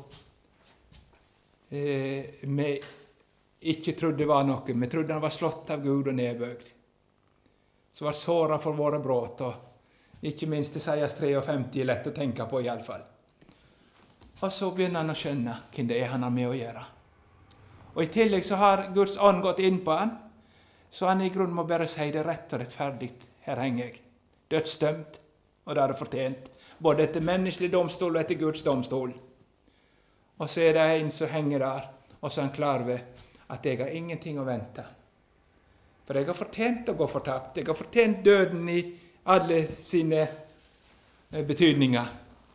eh, vi ikke trodde var noe, vi trodde han var slått av Gud og nedbøgd. Så var såret for våre bråt, og ikke minst Isaias femtitre er lett å tenke på i alle fall. Og så begynner han å skjønne hvem det er han har med å gjøre. Og i tillegg så har Guds ånd gått inn på han, så han i grunnen må bare si det rett og rettferdig. Her henger jeg, dødsdømt, og det har det fortjent, både etter menneskelig domstol og etter Guds domstol. Og så er det en som henger der, og så er han klar ved at jeg har ingenting å vente. For jeg har fortjent å gå fortapt. Jeg har fortjent døden i alle sine betydninger.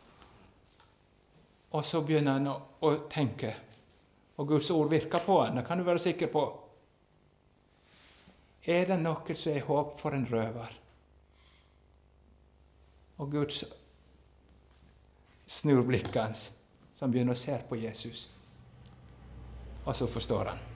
Og så begynner han å, å tenke, og Guds ord virker på han, det kan du være sikker på. Er det noe som er håp for en røver? Og Guds snur blikket hans, så han begynner å se på Jesus. Og så forstår han.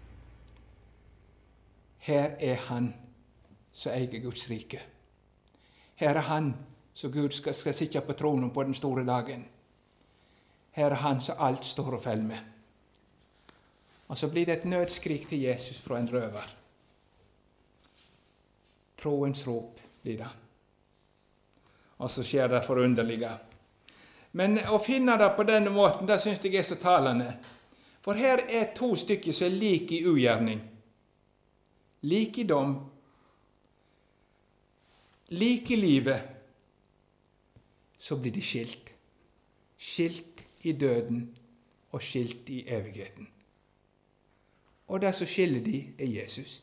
Her er han som eier Guds rike. Her er han som Gud skal, skal sitte på tronen på den store dagen. Her er han som alt står og faller med. Og så blir det et nødskrik til Jesus fra en røver. Troens rop blir det. Og så skjer det forunderlige. Men å finne det på denne måten, det synes jeg er så talende. For her er to stykker som er like i ugjerning. Like i dom. Like i livet. Så blir de skilt. Skilt i døden og skilt i evigheten. Og det som skiller de er Jesus.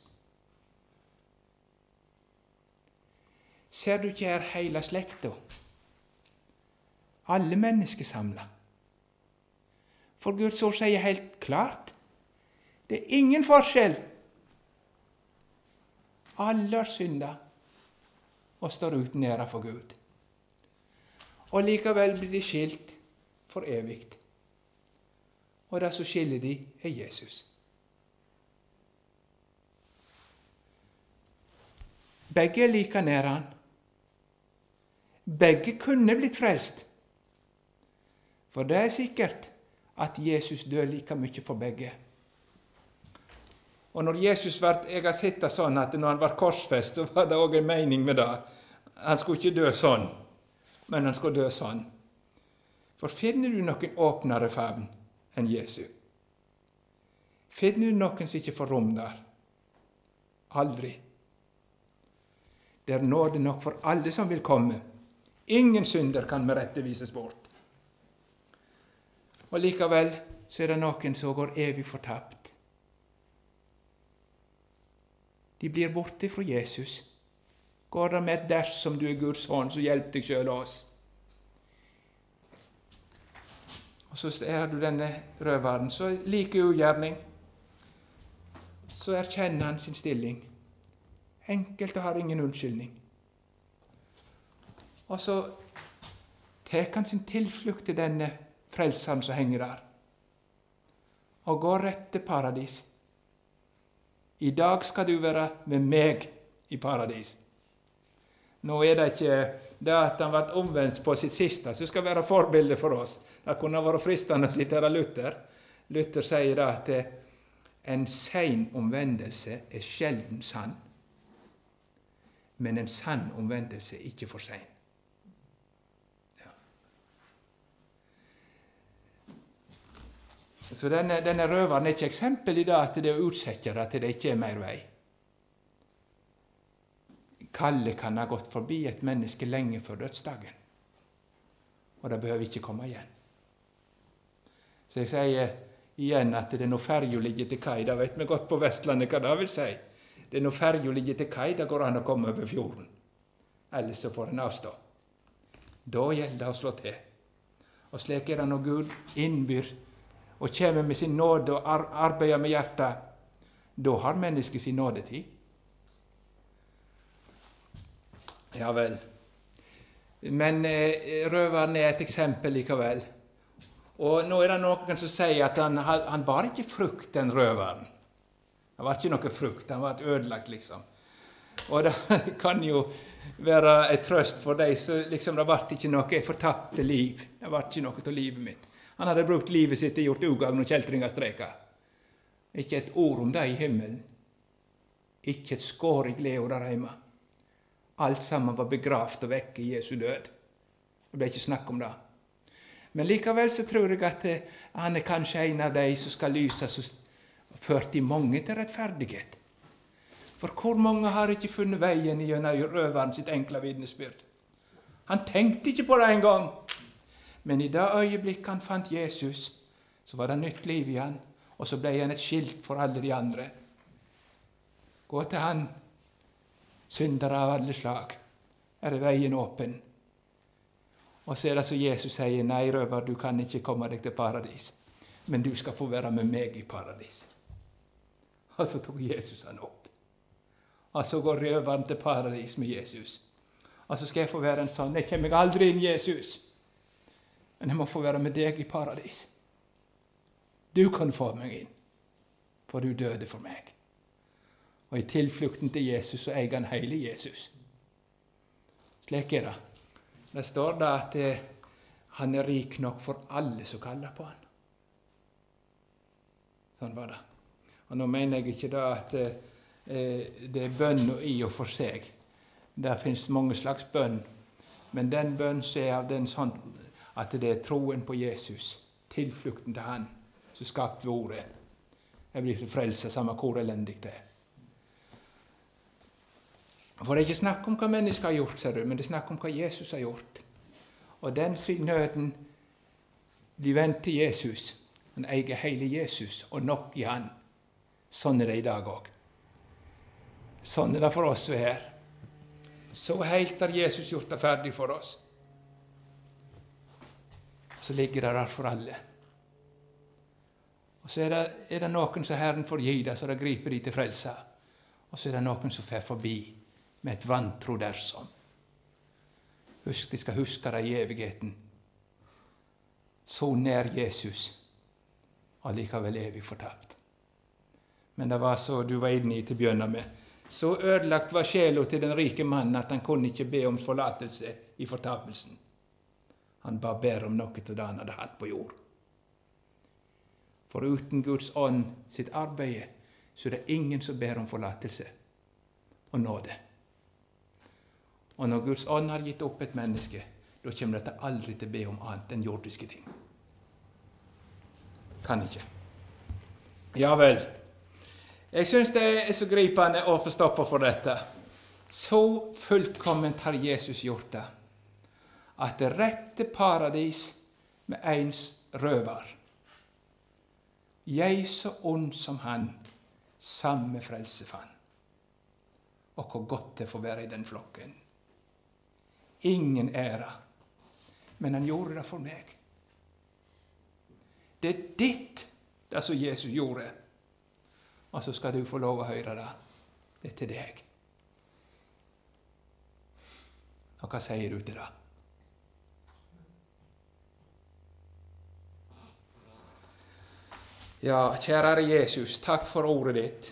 Ser du ikke her hele slekta? Alle mennesker samlet. For Guds ord sier helt klart, det er ingen forskjell. Alle har syndet og står uten ære for Gud. Og likevel blir de skilt for evigt. Og det som skiller de er Jesus. Begge er like nær han. Begge kunne blitt frelst. For det er sikkert at Jesus døde like mye for begge. Og når Jesus var, jeg har sett det sånn at når han var korsfest, så var det også en mening med det. Han skulle ikke dø sånn, men han skulle dø sånn. For finner du noen åpnere favn enn Jesu? Finner du noen som ikke får rom der? Aldri. Det er nåde nok for alle som vil komme. Ingen synder kan med rette vises bort. Og likevel så er det noen som går evig fortapt. De blir borte fra Jesus. Går det med dersom du er Guds hånd, så hjelp deg selv oss. Og så er du denne røveren, så like ugjerning, så erkjenner han sin stilling. Enkelt og har ingen unnskyldning. Og så tek han sin tilflukt til denne frelseren som henger der, og går rett til paradis. I dag skal du være med meg i paradis. Nå er det ikke det at han ble omvendt på sitt siste, som skal være forbilde for oss. Det kunne være fristende å sitere Luther. Luther sier da at en sein omvendelse er sjelden sann, men en sann omvendelse er ikke for sein. Så denne, denne røveren er ikke eksempel i det at det er utsetter at det ikke er mer vei. Kalle kan ha gått forbi et menneske lenge før dødsdagen, og det behøver ikke komme igjen. Så jeg sier igjen at det er når ferja ligger til kai, da vet vi godt på Vestlandet hva det vil si. Det er når ferja ligger til kai, da går han å komme over fjorden. Ellers så får en avstå. Da gjelder det å slå til. Og slik er det når Gud innbyr og kommer med sin nåde og ar- arbeider med hjertet. Da har mennesket sin nådetid. Ja vel. Men eh, røveren er et eksempel likevel. Og nå er det noen som sier at han, han var ikke frukt, den røveren. Det var ikke noe frukt, han var ødelagt liksom. Og det kan jo være et trøst for deg, så liksom det var ikke noe fortapte liv. Det var ikke noe til livet mitt. Han hadde brukt livet sitt og gjort ugagn og kjeltringer streker. Ikke et ord om det i himmelen. Ikke et skår i glede der hjemme. Alt sammen var begravt og vekk i Jesu død. Det ble ikke snakk om det. Men likevel så tror jeg at han er kanskje en av de som skal lyse så ført de mange til rettferdighet. For hvor mange har ikke funnet veien gjennom røveren sitt enkle vitnesbyrd? Han tenkte ikke på det en gang. Men i det øyeblikk han fant Jesus, så var det nytt liv i han. Og så ble han et skilt for alle de andre. Gå til han, syndere av alle slag, er veien åpen. Og så er det så Jesus sier, nei røver, du kan ikke komme deg til paradis, men du skal få være med meg i paradis. Og så tok Jesus han opp. Og så går røveren til paradis med Jesus. Og så skal jeg få være en sånn, jeg kommer aldri inn, Jesus, men jeg må få være med deg i paradis. Du kan få meg inn, for du døde for meg. Og i tilflukten til Jesus så eier han hele Jesus. Slik er det. Det står da at eh, han er rik nok for alle som kaller på han. Sånn var det. Og nå mener jeg ikke da at eh, det er bønn og i og for seg. Det finnes mange slags bønn, men den bønn som er av den sånn at det er troen på Jesus, tilflukten til han, som skapte ordet. Jeg blir til frelse, samme hvor elendig det er. For det er ikke snakk om hva mennesker har gjort, ser du, men det er snakk om hva Jesus har gjort. Og den sin nøden blir vendt til Jesus. Han eier hele Jesus, og nok i han. Sånn er det i dag også. Sånn er det for oss som er her. Så helt har Jesus gjort det ferdig for oss. Så ligger det der for alle. Og så er det, er det noen som Herren får gi det, så det griper de til frelse. Og så er det noen som fer forbi med et vantro dersom. Husk, de skal huske det i evigheten. Så nær Jesus, og likevel evig fortapt. Men det var så du var inne i til å begynne med. Så ødelagt var sjela til den rike mannen at han kunne ikke be om forlatelse i fortapelsen. Han ba bedre om noe til det han hadde hatt på jord. For uten Guds ånd sitt arbeid, så er det ingen som ber om forlatelse og nåde. Og når Guds ånd har gitt opp et menneske, da kommer det aldri til å be om annet enn jordiske ting. Kan ikke. Ja vel. Jeg synes det er så gripende å få stoppe for dette. Så fullkomment har Jesus gjort det, at det rette paradis med ens røver. Jeg så ond som han, samme frelse fann. Og hvor godt det får være i den flokken. Ingen ære, men han gjorde det for meg. Det er ditt, det som Jesus gjorde. Og så skal du få lov å høre det. Det er til deg. Og hva sier du til det? Ja, kjære Jesus, takk for ordet ditt.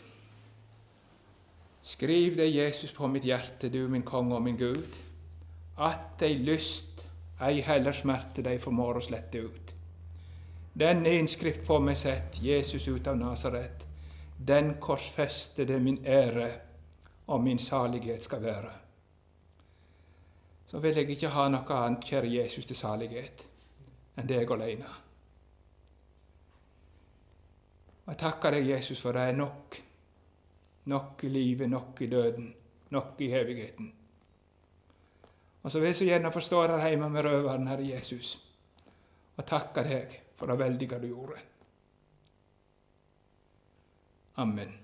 Skriv det, Jesus, på mitt hjerte, du min konge og min Gud, at ei lyst, ei heller smerte deg formår å slette ut. Denne innskrift på meg sett, Jesus ut av Nazaret, den korsfestede min ære og min salighet skal være. Så vil jeg ikke ha noe annet, kjære Jesus, til salighet, enn deg alene. Og jeg takker deg, Jesus, for det er nok. Nok i livet, nok i døden, nok i evigheten. Og så vil jeg så gjerne forstå der hjemme med røveren, Herre Jesus, og takker deg for det veldige du gjorde. Amen.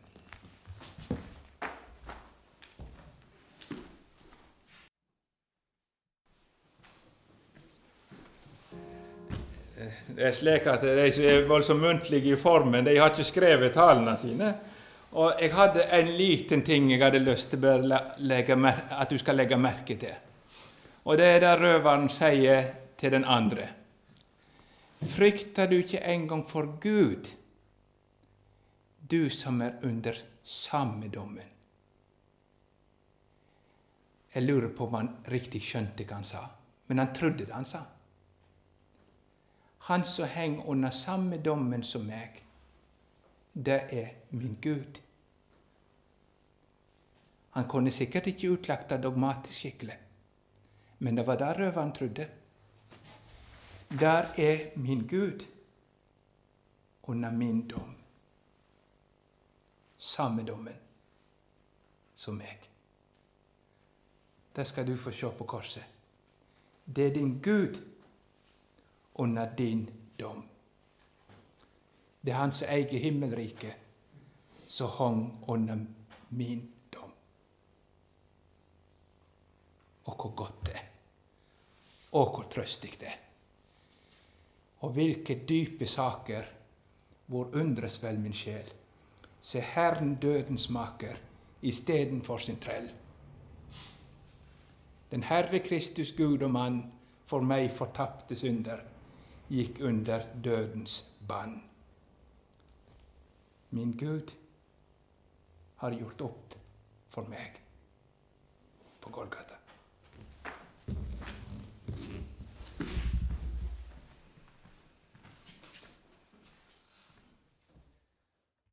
Det er slik at de som er voldsomt muntlige i formen, de har ikke skrevet talene sine. Og jeg hadde en liten ting jeg hadde lyst til å legge, at du skal legge merke til. Og det er det røveren sier til den andre. Frykter du ikke engang for Gud, du som er under samme dommen? Jeg lurer på om han riktig skjønte hva han sa, men han trodde det han sa. Han som henger under samme dommen som meg, det er min Gud. Han kunne sikkert ikke utlagt det dogmatisk skikkelig, men det var det røveren trodde. Der er min Gud under min dom. Samme dommen som meg. Det skal du få se på korset. Det er din Gud under din dom. Det er han som eier himmelriket, som hang under min dom. Og hvor godt det er. Og hvor trøstig det er. Og hvilke dype saker, hvor undres vel min sjel. Se Herren døden smaker, i steden for sin trell. Den Herre Kristus Gud og mann, for meg fortapte synder, gikk under dødens bann. Min Gud har gjort opp for meg på Golgata.